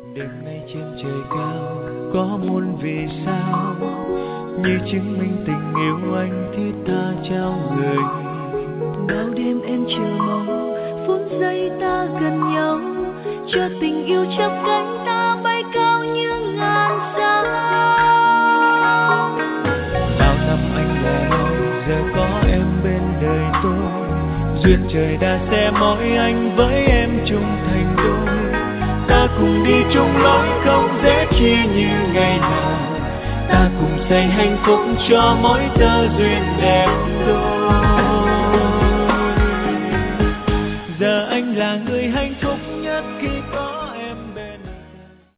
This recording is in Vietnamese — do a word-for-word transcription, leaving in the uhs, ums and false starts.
Đêm nay trên trời cao có muôn vì sao, như chứng minh tình yêu anh thiết tha trao người. Bao đêm em chờ mong phút giây ta gần nhau, cho tình yêu chắp cánh ta bay cao như ngàn sao. Bao năm anh ngờ mong giờ có em bên đời tôi, duyên trời đã sẽ mỗi anh với em chung thành đôi. Ta cùng đi chung lối không dễ chia như ngày nào, ta cùng xây hạnh phúc cho mỗi tơ duyên đẹp đôi. Giờ anh là người hạnh phúc